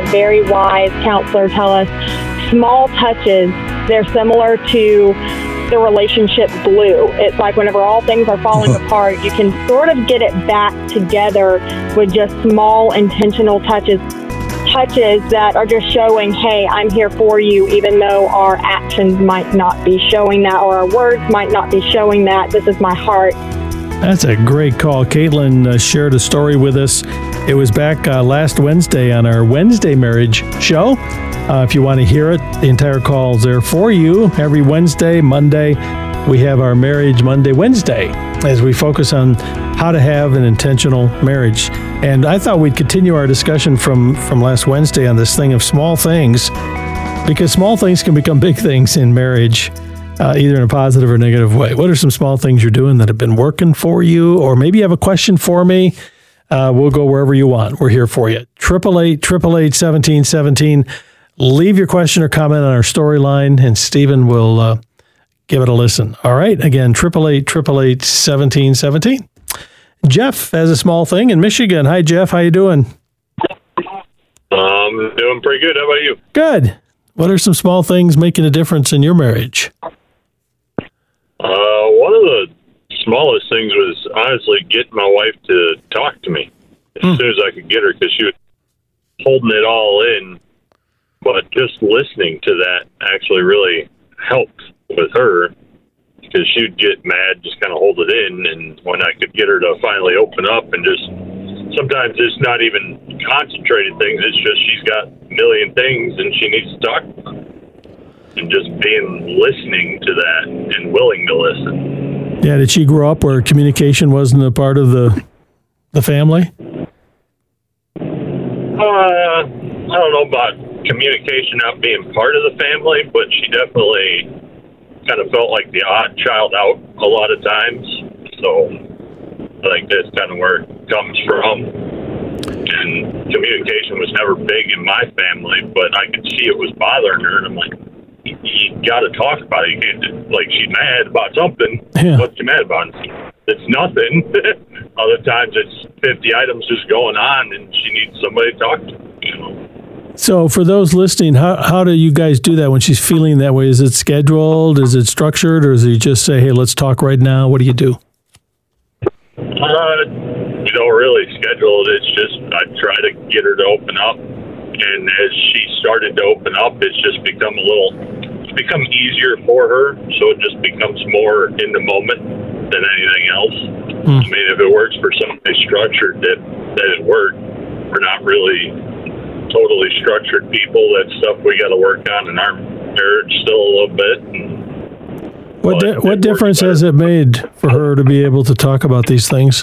very wise counselor tell us small touches, they're similar to the relationship glue. It's like whenever all things are falling apart, you can sort of get it back together with just small intentional touches that are just showing, hey, I'm here for you, even though our actions might not be showing that, or our words might not be showing that. This is my heart. That's a great call. Caitlin shared a story with us. It was back last Wednesday on our Wednesday Marriage show. If you want to hear it, the entire call is there for you. Every Wednesday, Monday, we have our Marriage Monday, Wednesday, as we focus on how to have an intentional marriage. And I thought we'd continue our discussion from last Wednesday on this thing of small things, because small things can become big things in marriage, either in a positive or negative way. What are some small things you're doing that have been working for you? Or maybe you have a question for me. We'll go wherever you want. We're here for you. 888-888-1717. Leave your question or comment on our storyline, and Stephen will give it a listen. All right. Again, 888-888-1717. Jeff has a small thing in Michigan. Hi, Jeff. How you doing? I'm doing pretty good. How about you? Good. What are some small things making a difference in your marriage? One of the smallest things was honestly getting my wife to talk to me as soon as I could get her, because she was holding it all in. But just listening to that actually really helped with her, because she'd get mad, just kind of hold it in. And when I could get her to finally open up, and just sometimes it's not even concentrated things, it's just she's got a million things and she needs to talk about it. And just listening to that and willing to listen. Yeah, did she grow up where communication wasn't a part of the family? I don't know about communication not being part of the family, but she definitely kind of felt like the odd child out a lot of times. So I think that's kind of where it comes from. And communication was never big in my family, but I could see it was bothering her, and I'm like, you got to talk about it. You can't just, like, she's mad about something. Yeah. What's she mad about? It's nothing. Other times it's 50 items just going on, and she needs somebody to talk to, you know. So for those listening, how do you guys do that when she's feeling that way? Is it scheduled? Is it structured? Or is it just say, hey, let's talk right now? What do you do? You don't really schedule it. It's just I try to get her to open up. And as she started to open up, it's become easier for her. So it just becomes more in the moment than anything else. I mean, if it works for somebody structured, that it worked. We're not really totally structured people. That's stuff we got to work on in our marriage still a little bit. What difference has it made for her to be able to talk about these things?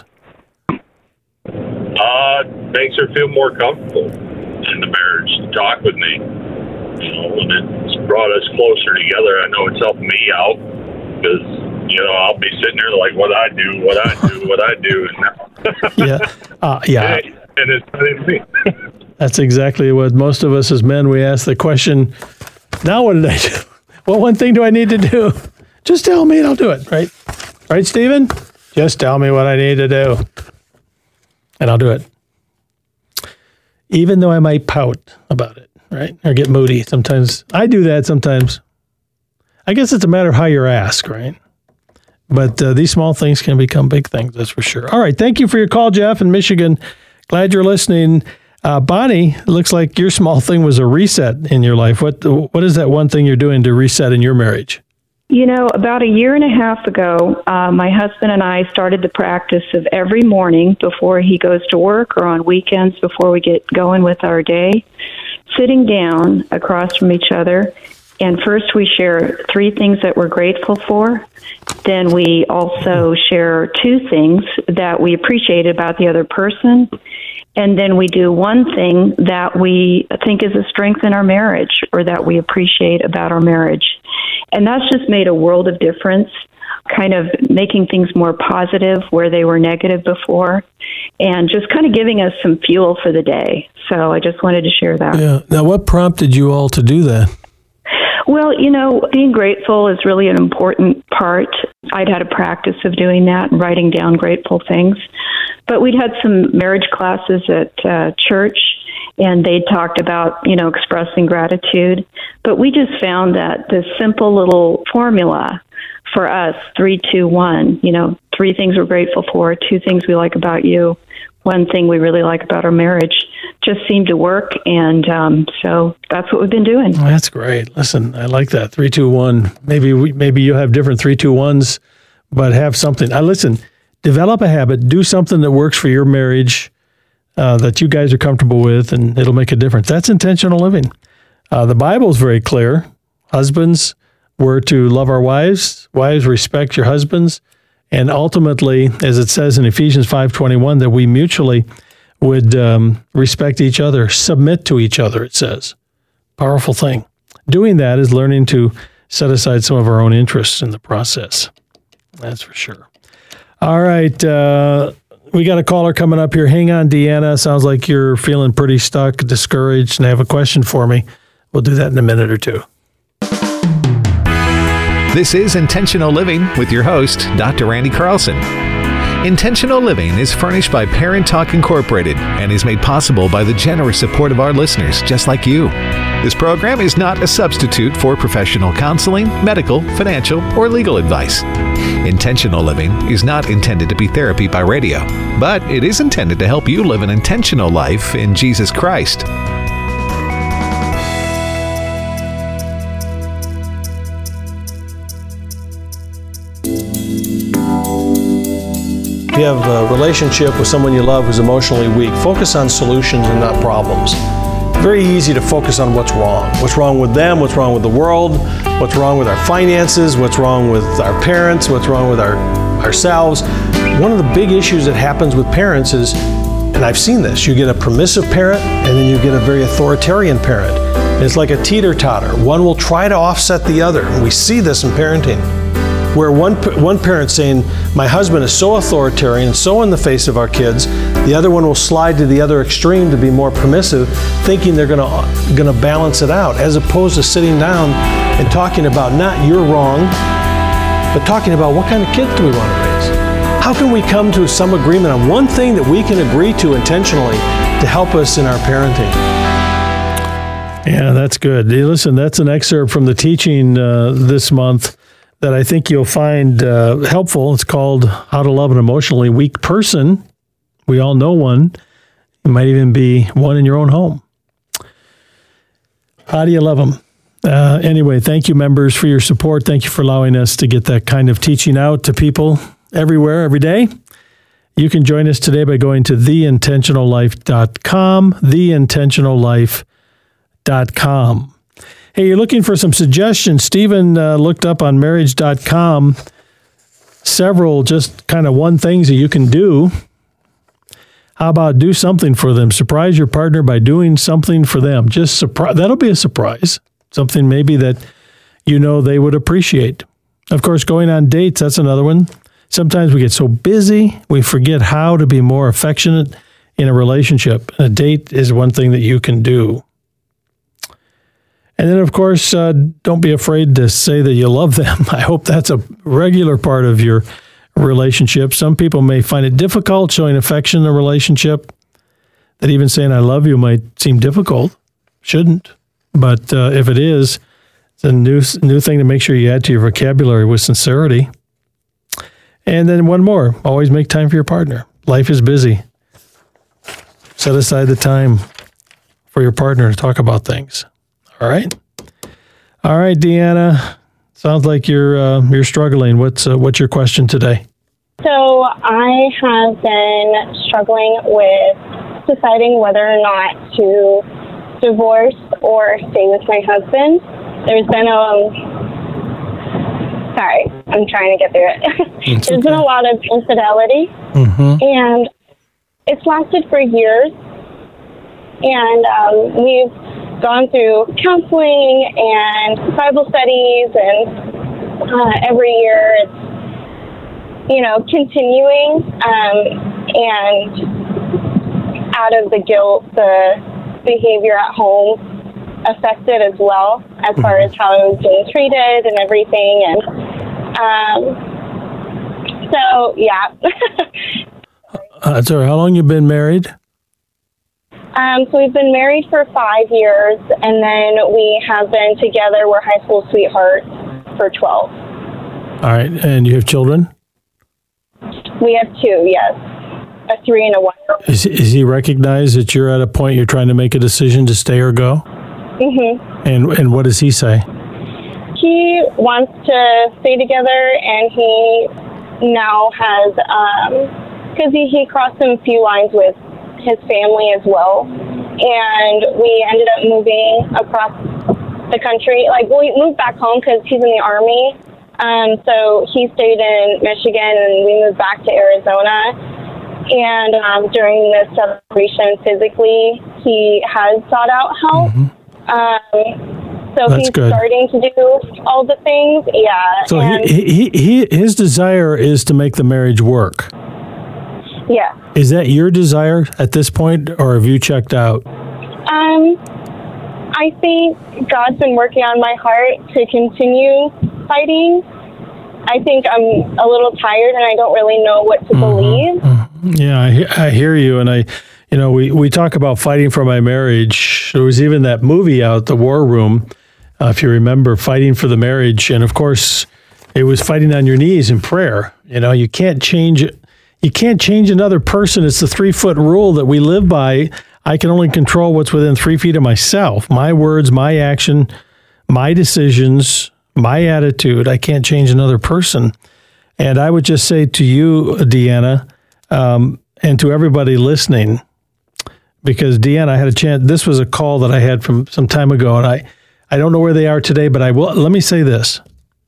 Makes her feel more comfortable in the marriage to talk with me. You know, and it's brought us closer together. I know it's helped me out, because, you know, I'll be sitting there like, what I do. Yeah. And it's not even me. That's exactly what most of us as men, we ask the question, now what did I do? What one thing do I need to do? Just tell me and I'll do it, right? Right, Stephen? Just tell me what I need to do, and I'll do it. Even though I might pout about it, right? Or get moody. Sometimes I do that sometimes. I guess it's a matter of how you're asked, right? But these small things can become big things, that's for sure. All right. Thank you for your call, Jeff in Michigan. Glad you're listening. Bonnie, it looks like your small thing was a reset in your life. What is that one thing you're doing to reset in your marriage? You know, about a year and a half ago, my husband and I started the practice of every morning before he goes to work or on weekends before we get going with our day, sitting down across from each other. And first we share 3 things that we're grateful for. Then we also share 2 things that we appreciate about the other person. And then we do 1 thing that we think is a strength in our marriage or that we appreciate about our marriage. And that's just made a world of difference, kind of making things more positive where they were negative before, and just kind of giving us some fuel for the day. So I just wanted to share that. Yeah. Now, what prompted you all to do that? Well, you know, being grateful is really an important part. I'd had a practice of doing that and writing down grateful things. But we'd had some marriage classes at church, and they talked about, expressing gratitude. But we just found that the simple little formula for us, 3, 2, 1, 3 things we're grateful for, 2 things we like about you, 1 thing we really like about our marriage, just seemed to work. And so that's what we've been doing. That's great. Listen, I like that. 3, 2, 1. Maybe you have different 3, 2, 1s, but have something. Listen, develop a habit, do something that works for your marriage, that you guys are comfortable with, and it'll make a difference. That's intentional living. The Bible is very clear. Husbands, we're to love our wives. Wives, respect your husbands. And ultimately, as it says in Ephesians 5:21, that we mutually would respect each other, submit to each other, it says. Powerful thing. Doing that is learning to set aside some of our own interests in the process. That's for sure. All right. We got a caller coming up here. Hang on, Deanna. Sounds like you're feeling pretty stuck, discouraged, and have a question for me. We'll do that in a minute or two. This is Intentional Living with your host, Dr. Randy Carlson. Intentional Living is furnished by Parent Talk Incorporated and is made possible by the generous support of our listeners just like you. This program is not a substitute for professional counseling, medical, financial, or legal advice. Intentional Living is not intended to be therapy by radio, but it is intended to help you live an intentional life in Jesus Christ. If you have a relationship with someone you love who's emotionally weak, focus on solutions and not problems. Very easy to focus on what's wrong. What's wrong with them, what's wrong with the world, what's wrong with our finances, what's wrong with our parents, what's wrong with ourselves. One of the big issues that happens with parents is, and I've seen this, you get a permissive parent and then you get a very authoritarian parent. And it's like a teeter-totter. One will try to offset the other. And we see this in parenting, where one parent saying, my husband is so authoritarian, so in the face of our kids, the other one will slide to the other extreme to be more permissive, thinking they're gonna balance it out, as opposed to sitting down and talking about not you're wrong, but talking about what kind of kids do we want to raise? How can we come to some agreement on one thing that we can agree to intentionally to help us in our parenting? Yeah, that's good. Listen, that's an excerpt from the teaching this month that I think you'll find helpful. It's called How to Love an Emotionally Weak Person. We all know one. It might even be one in your own home. How do you love them? Anyway, thank you, members, for your support. Thank you for allowing us to get that kind of teaching out to people everywhere, every day. You can join us today by going to theintentionallife.com, theintentionallife.com. Hey, you're looking for some suggestions. Stephen looked up on marriage.com several just kind of one things that you can do. How about do something for them? Surprise your partner by doing something for them. Just surprise. That'll be a surprise. Something maybe that they would appreciate. Of course, going on dates, that's another one. Sometimes we get so busy, we forget how to be more affectionate in a relationship. A date is one thing that you can do. And then, of course, don't be afraid to say that you love them. I hope that's a regular part of your relationship. Some people may find it difficult showing affection in a relationship, that even saying I love you might seem difficult. Shouldn't. But if it is, it's a new thing to make sure you add to your vocabulary with sincerity. And then one more, always make time for your partner. Life is busy. Set aside the time for your partner to talk about things. All right, Deanna. Sounds like you're struggling. What's your question today? So I have been struggling with deciding whether or not to divorce or stay with my husband. There's been sorry, I'm trying to get through it. There's been a lot of infidelity, and it's lasted for years. And we've gone through counseling and Bible studies, and every year it's, continuing, and out of the guilt, the behavior at home affected as well, as far as how I was being treated and everything. And so, yeah. Sorry, how long you been married? So we've been married for 5 years, and then we have been together. We're high school sweethearts for 12. All right. And you have children? We have 2, yes. A 3 and a 1. Is he recognize that you're at a point you're trying to make a decision to stay or go? Mm-hmm. And what does he say? He wants to stay together, and he now has, because he crossed a few lines with his family as well, and we ended up moving across the country. Like, we moved back home because he's in the Army, so he stayed in Michigan, and we moved back to Arizona. And during this separation, physically, he has sought out help. So That's he's good. starting to do all the things. Yeah. So his desire is to make the marriage work. Yeah. Is that your desire at this point, or have you checked out? I think God's been working on my heart to continue fighting. I think I'm a little tired, and I don't really know what to believe. Yeah, I hear you, and we talk about fighting for my marriage. There was even that movie out, The War Room, if you remember, fighting for the marriage, and of course, it was fighting on your knees in prayer. You can't change it. You can't change another person. It's the 3-foot rule that we live by. I can only control what's within 3 feet of myself. My words, my action, my decisions, my attitude. I can't change another person. And I would just say to you, Deanna, and to everybody listening, because Deanna, I had a chance. This was a call that I had from some time ago, and I don't know where they are today, but I will. Let me say this.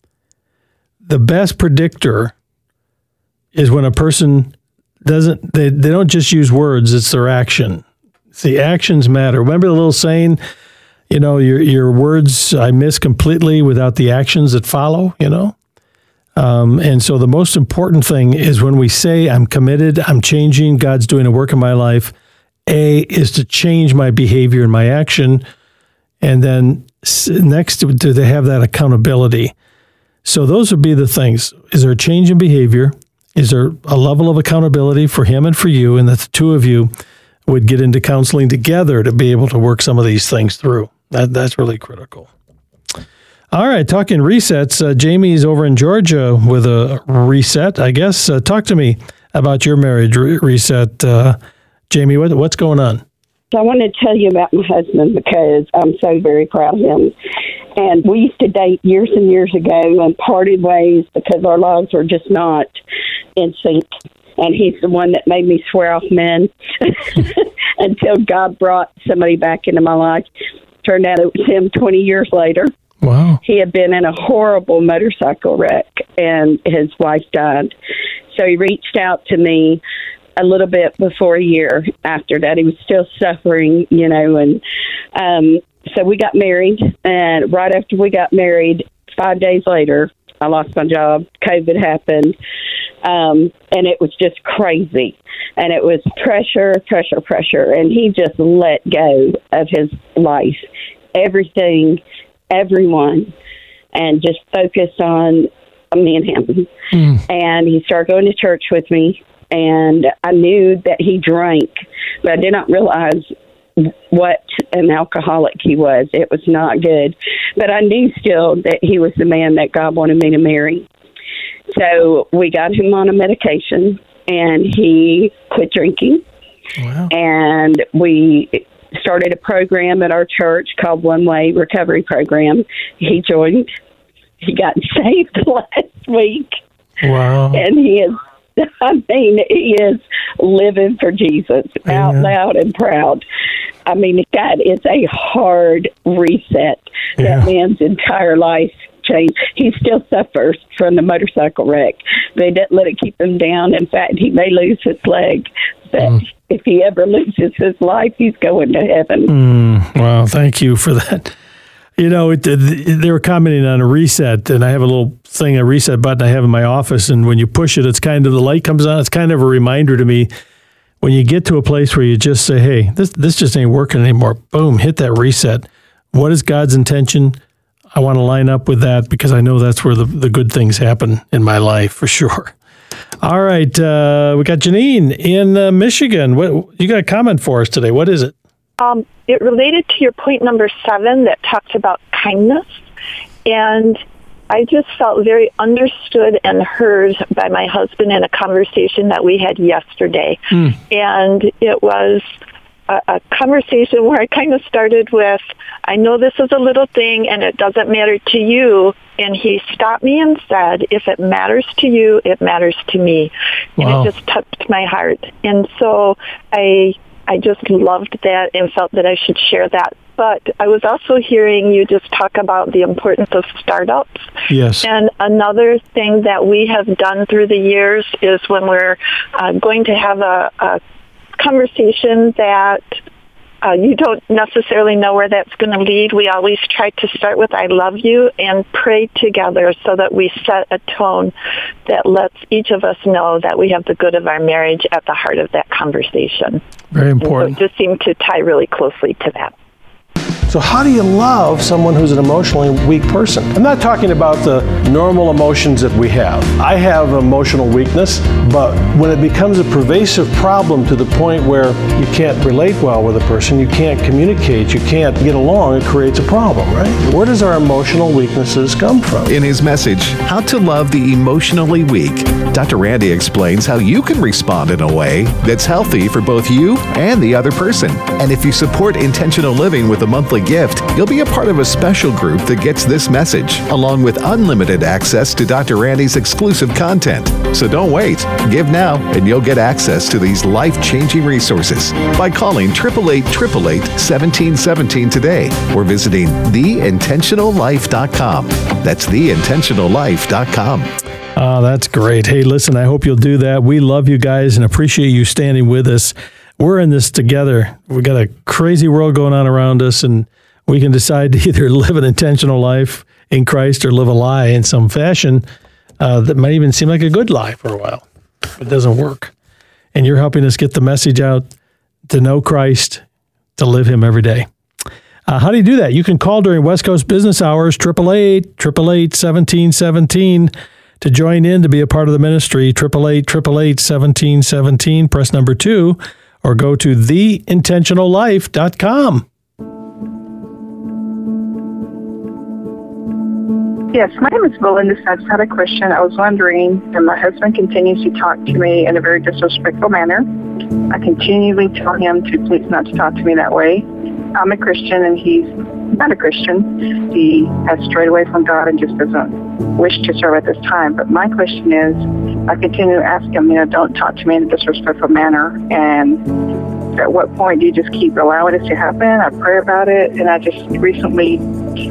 The best predictor is when a person doesn't, they don't just use words, it's their action. See, actions matter. Remember the little saying, your words I miss completely without the actions that follow, And so the most important thing is when we say I'm committed, I'm changing, God's doing a work in my life, A, is to change my behavior and my action. And then next, do they have that accountability? So those would be the things. Is there a change in behavior? Is there a level of accountability for him and for you, and that the two of you would get into counseling together to be able to work some of these things through? That's really critical. All right, talking resets, Jamie's over in Georgia with a reset, I guess. Talk to me about your marriage reset. Jamie, what's going on? I want to tell you about my husband because I'm so very proud of him. And we used to date years and years ago and parted ways because our lives were just not in sync. And he's the one that made me swear off men until God brought somebody back into my life. Turned out it was him 20 years later. Wow. He had been in a horrible motorcycle wreck, and his wife died. So he reached out to me a little bit before a year after that. He was still suffering, and so we got married. And right after we got married, 5 days later, I lost my job. COVID happened, and it was just crazy. And it was pressure. And he just let go of his life, everything, everyone, and just focused on me and him. And he started going to church with me, and I knew that he drank, but I did not realize what an alcoholic he was. It was not good. But I knew still that he was the man that God wanted me to marry. So we got him on a medication, and he quit drinking. Wow. And we started a program at our church called One Way Recovery Program. He joined. He got saved last week. Wow. And he is living for Jesus, out loud and proud. I mean, God, it's a hard reset. Yeah. That man's entire life changed. He still suffers from the motorcycle wreck. They didn't let it keep him down. In fact, he may lose his leg. But if he ever loses his life, he's going to heaven. Wow, thank you for that. They were commenting on a reset, and I have a little thing, a reset button I have in my office, and when you push it, it's kind of, the light comes on. It's kind of a reminder to me when you get to a place where you just say, hey, this just ain't working anymore. Boom, hit that reset. What is God's intention? I want to line up with that because I know that's where the good things happen in my life for sure. All right, we got Janine in Michigan. What you got a comment for us today? What is it? It related to your point number 7 that talked about kindness. And I just felt very understood and heard by my husband in a conversation that we had yesterday. And it was a conversation where I kind of started with, I know this is a little thing and it doesn't matter to you. And he stopped me and said, if it matters to you, it matters to me. Wow. And it just touched my heart. And so I just loved that and felt that I should share that. But I was also hearing you just talk about the importance of startups. Yes. And another thing that we have done through the years is when we're going to have a conversation that you don't necessarily know where that's going to lead, we always try to start with I love you and pray together so that we set a tone that lets each of us know that we have the good of our marriage at the heart of that conversation. Very important. So it just seemed to tie really closely to that. So how do you love someone who's an emotionally weak person? I'm not talking about the normal emotions that we have. I have emotional weakness, but when it becomes a pervasive problem to the point where you can't relate well with a person, you can't communicate, you can't get along, it creates a problem, right? Where does our emotional weaknesses come from? In his message, How to Love the Emotionally Weak, Dr. Randy explains how you can respond in a way that's healthy for both you and the other person. And if you support intentional living with a monthly gift, you'll be a part of a special group that gets this message, along with unlimited access to Dr. Randy's exclusive content. So don't wait. Give now, and you'll get access to these life-changing resources by calling 888-888-1717 today or visiting theintentionallife.com. That's theintentionallife.com. Oh, that's great. Hey, listen, I hope you'll do that. We love you guys and appreciate you standing with us. We're in this together. We've got a crazy world going on around us, and we can decide to either live an intentional life in Christ or live a lie in some fashion that might even seem like a good lie for a while. It doesn't work. And you're helping us get the message out to know Christ, to live him every day. How do you do that? You can call during West Coast business hours, 888-888-1717 to join in to be a part of the ministry, 888-888-1717, press number 2, or go to theintentionallife.com. Yes, my name is Belinda Sachs, not a Christian. I was wondering, and my husband continues to talk to me in a very disrespectful manner. I continually tell him to please not to talk to me that way. I'm a Christian, and he's not a Christian. He has strayed away from God and just doesn't wish to serve at this time. But my question is, I continue to ask him, don't talk to me in a disrespectful manner. And at what point do you just keep allowing it to happen? I pray about it, and I just recently,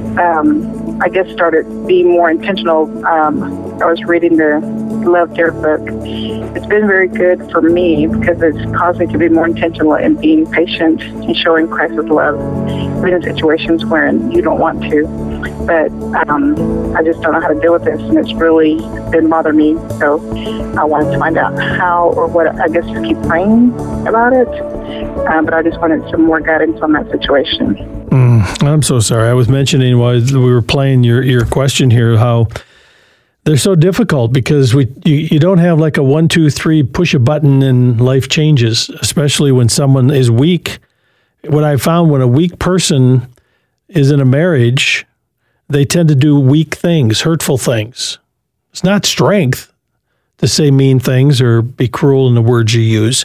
started being more intentional. I was reading the Love Dare book. It's been very good for me because it's caused me to be more intentional in being patient and showing Christ's love, even in situations where you don't want to. But I just don't know how to deal with this, and it's really been bothering me. So I wanted to find out how or what. I guess just keep praying about it. But I just wanted some more guidance on that situation. I'm so sorry. I was mentioning while we were playing your question here how they're so difficult because you don't have like a 1, 2, 3 push a button and life changes, especially when someone is weak. What I found when a weak person is in a marriage, they tend to do weak things, hurtful things. It's not strength to say mean things or be cruel in the words you use.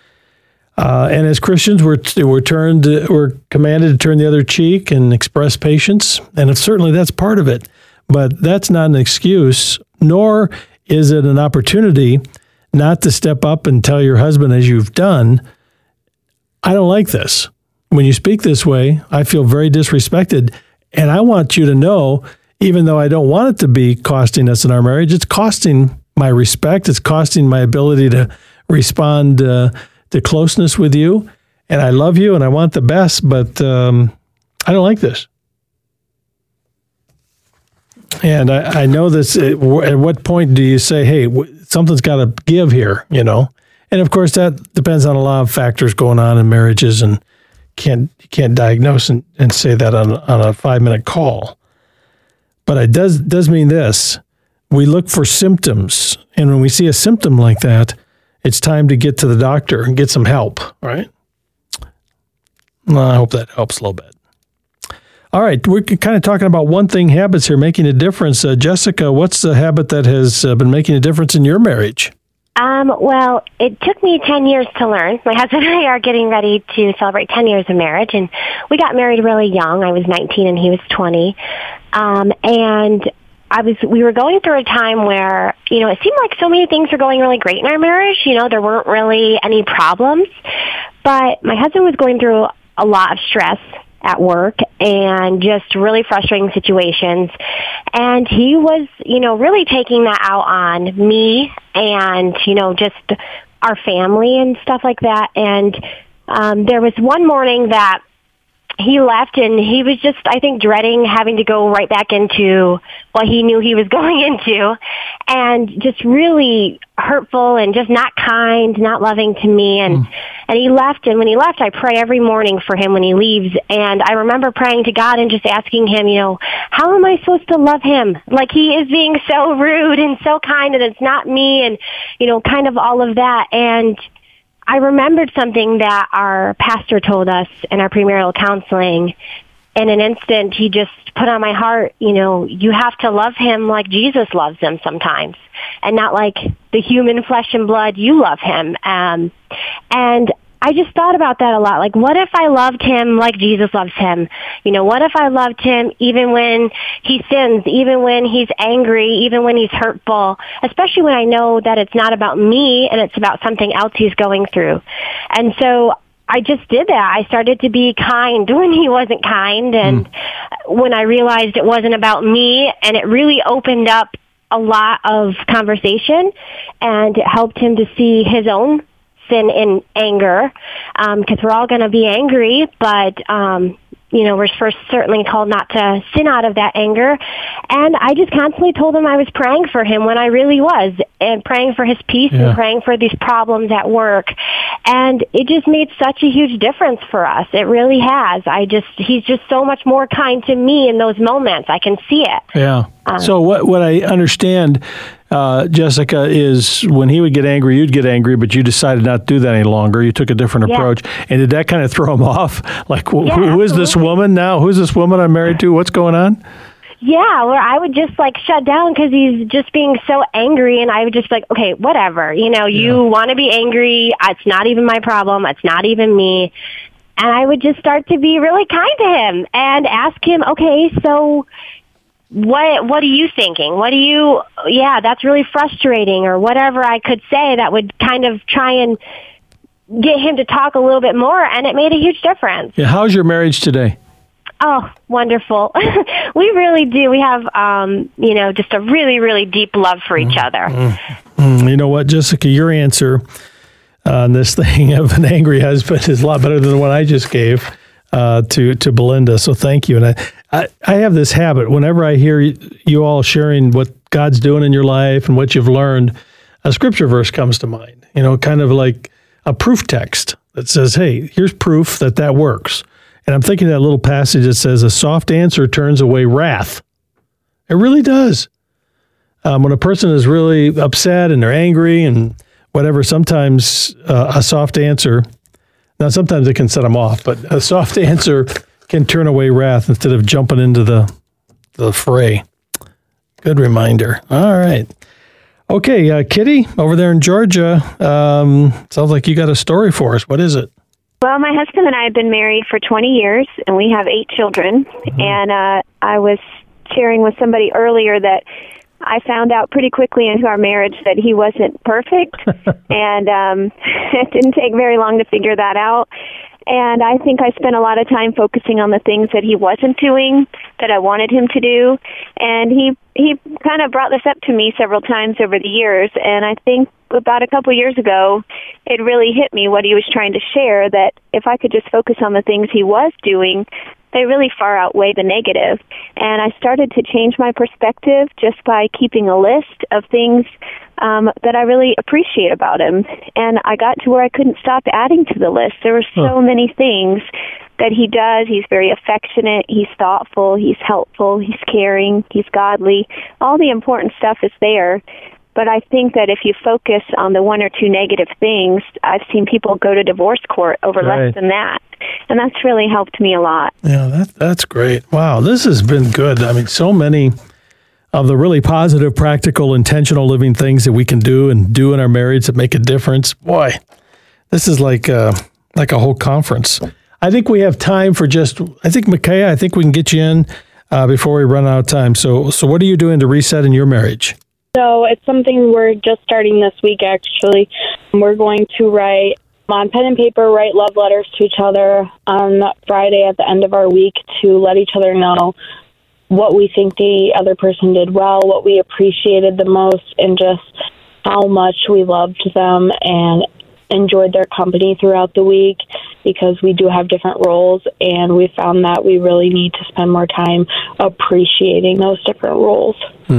And as Christians, we're commanded to turn the other cheek and express patience, and certainly that's part of it. But that's not an excuse, nor is it an opportunity not to step up and tell your husband, as you've done, I don't like this. When you speak this way, I feel very disrespected, and I want you to know, even though I don't want it to be costing us in our marriage, it's costing my respect, it's costing my ability to respond to closeness with you, and I love you, and I want the best, but I don't like this. And I know this, at what point do you say, hey, something's got to give here, And of course, that depends on a lot of factors going on in marriages, and you can't diagnose and say that on a 5-minute call. But it does mean this. We look for symptoms, and when we see a symptom like that, it's time to get to the doctor and get some help, right? Well, I hope that helps a little bit. All right, we're kind of talking about one-thing habits here, making a difference. Jessica, what's the habit that has been making a difference in your marriage? Well, it took me 10 years to learn. My husband and I are getting ready to celebrate 10 years of marriage, and we got married really young. I was 19 and he was 20. And we were going through a time where, it seemed like so many things were going really great in our marriage. There weren't really any problems. But my husband was going through a lot of stress at work and just really frustrating situations. And he was, really taking that out on me and, just our family and stuff like that. And there was one morning that he left and he was just, I think, dreading having to go right back into what he knew he was going into, and just really hurtful and just not kind, not loving to me. And he left, and when he left, I pray every morning for him when he leaves. And I remember praying to God and just asking him, how am I supposed to love him? Like, he is being so rude and so kind, and it's not me, and, kind of all of that. And I remembered something that our pastor told us in our premarital counseling. In an instant, he just put on my heart, you have to love him like Jesus loves him sometimes, and not like the human flesh and blood you love him. And I just thought about that a lot. Like, what if I loved him like Jesus loves him? What if I loved him even when he sins, even when he's angry, even when he's hurtful, especially when I know that it's not about me and it's about something else he's going through. And so I just did that. I started to be kind when he wasn't kind, and when I realized it wasn't about me, and it really opened up a lot of conversation, and it helped him to see his own sin in anger, because we're all going to be angry, but we're first certainly told not to sin out of that anger. And I just constantly told him I was praying for him when I really was, and praying for his peace and praying for these problems at work. And it just made such a huge difference for us. It really has. He's just so much more kind to me in those moments. I can see it. Yeah. So what I understand, Jessica, is when he would get angry, you'd get angry, but you decided not to do that any longer. You took a different approach. And did that kind of throw him off? Like, who is this woman now? Who's this woman I'm married to? What's going on? Yeah, where I would just shut down because he's just being so angry, and I would just be like, okay, whatever. You want to be angry. It's not even my problem. It's not even me. And I would just start to be really kind to him and ask him, okay, so what are you thinking? That's really frustrating, or whatever I could say that would kind of try and get him to talk a little bit more, and it made a huge difference. Yeah, how's your marriage today? Oh, wonderful. We really do. We have, just a really, really deep love for each other. You know what, Jessica, your answer on this thing of an angry husband is a lot better than the one I just gave to Belinda. So thank you. And I have this habit. Whenever I hear you all sharing what God's doing in your life and what you've learned, a scripture verse comes to mind, kind of like a proof text that says, hey, here's proof that works. And I'm thinking of that little passage that says, a soft answer turns away wrath. It really does. When a person is really upset and they're angry and whatever, sometimes a soft answer, now sometimes it can set them off, but a soft answer can turn away wrath instead of jumping into the fray. Good reminder. All right. Okay, Kitty, over there in Georgia, sounds like you got a story for us. What is it? Well, my husband and I have been married for 20 years, and we have 8 children. And I was sharing with somebody earlier that I found out pretty quickly into our marriage that he wasn't perfect, and it didn't take very long to figure that out. And I think I spent a lot of time focusing on the things that he wasn't doing that I wanted him to do. And he kind of brought this up to me several times over the years. And I think about a couple years ago, it really hit me what he was trying to share, that if I could just focus on the things he was doing, they really far outweigh the negative. And I started to change my perspective just by keeping a list of things that I really appreciate about him. And I got to where I couldn't stop adding to the list. There were so many things that he does. He's very affectionate, he's thoughtful, he's helpful, he's caring, he's godly. All the important stuff is there. But I think that if you focus on the 1 or 2 negative things, I've seen people go to divorce court over less than that. And that's really helped me a lot. Yeah, that's great. Wow, this has been good. I mean, so many of the really positive, practical, intentional living things that we can do in our marriage that make a difference. Boy, this is like a whole conference. I think we have time for Micaiah, I think we can get you in before we run out of time. So what are you doing to reset in your marriage? So it's something we're just starting this week, actually. We're going to write on pen and paper, write love letters to each other on Friday at the end of our week to let each other know what we think the other person did well, what we appreciated the most, and just how much we loved them and enjoyed their company throughout the week, because we do have different roles, and we found that we really need to spend more time appreciating those different roles.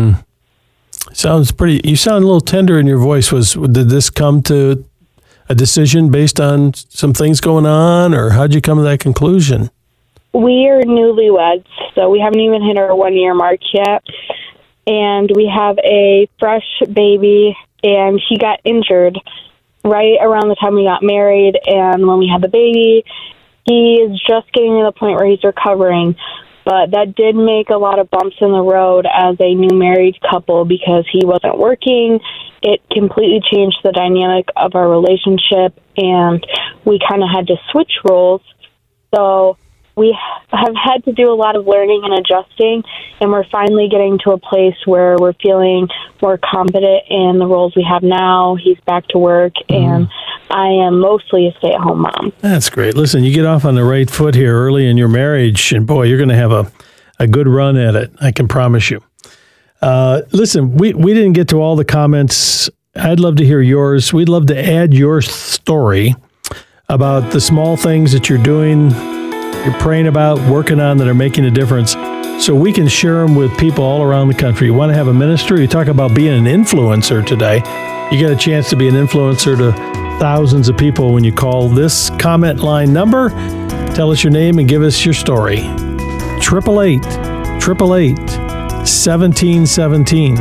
Sounds pretty. You sound a little tender in your voice. Did this come to a decision based on some things going on, or how'd you come to that conclusion? We are newlyweds, so we haven't even hit our 1 year mark yet, and we have a fresh baby, and he got injured right around the time we got married, and when we had the baby, he is just getting to the point where he's recovering. But that did make a lot of bumps in the road as a new married couple, because he wasn't working. It completely changed the dynamic of our relationship, and we kind of had to switch roles. So we have had to do a lot of learning and adjusting, and we're finally getting to a place where we're feeling more confident in the roles we have now. He's back to work, and I am mostly a stay-at-home mom. That's great. Listen, you get off on the right foot here early in your marriage, and boy, you're going to have a good run at it. I can promise you. Listen, we didn't get to all the comments. I'd love to hear yours. We'd love to add your story about the small things that you're doing, you're praying about, working on, that are making a difference, so we can share them with people all around the country. You want to have a ministry? You talk about being an influencer today. You get a chance to be an influencer to thousands of people when you call this comment line number. Tell us your name and give us your story. 888-888-1717.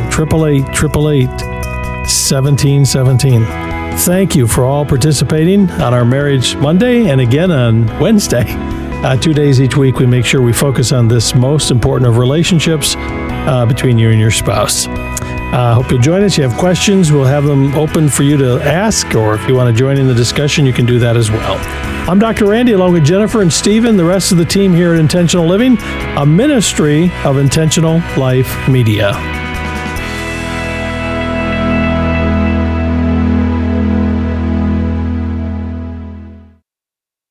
888-888-1717. Thank you for all participating on our Marriage Monday and again on Wednesday. 2 days each week, we make sure we focus on this most important of relationships between you and your spouse. Hope you'll join us. You have questions, we'll have them open for you to ask, or if you want to join in the discussion, you can do that as well. I'm Dr. Randy, along with Jennifer and Stephen, the rest of the team here at Intentional Living, a ministry of Intentional Life Media.